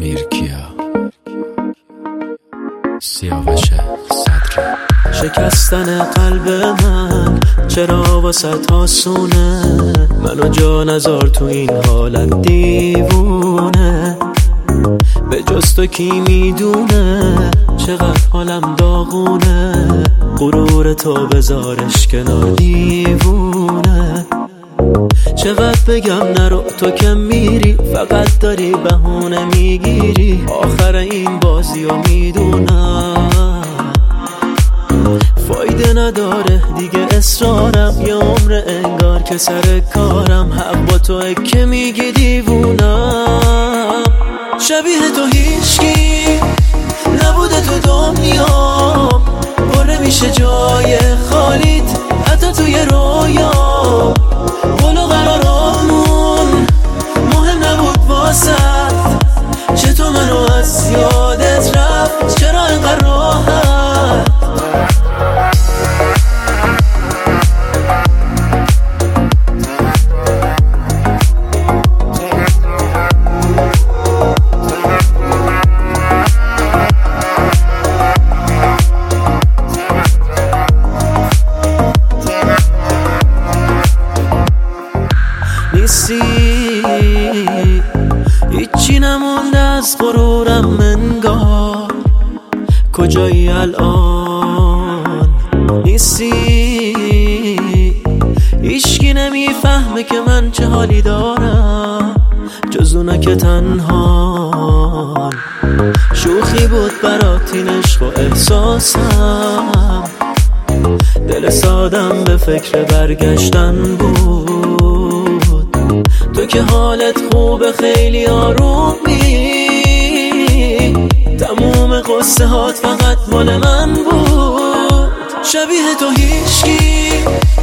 امیرکیا سیاوش صدری. شکستن قلب من چرا واسط آسونه؟ منو جا نذار تو این حالت دیوونه. به جز تو کی میدونه چقدر حالم داغونه؟ غرور تو بذارش کنار دیوونه. چقدر بگم نرو تو که میری، فقط داری بهونه میگیری. آخر این بازی رو میدونم فایده نداره دیگه اصرارم، یه عمر انگار که سر کارم. حق با توه که میگی دیوونم. شبیه تو هیچکی نبوده تو دنیا، بره میشه جای خالیت حتی توی رویا. ولو قرارمون مهم نبود واسط، چطور منو از یادت رفت؟ چرا اینقدر راحت؟ نیستی هیچی نمونده از غرورم انگار. کجایی الان؟ نیستی هیچکی نمیفهمه که من چه حالی دارم جز اونا که تنها. شوخی بود برات این عشق و احساسم، دل سادم به فکر برگشتن بود. تو که حالت خوبه خیلی آرومی، تموم قصه هات فقط مال من بود. شبیه تو هیچکی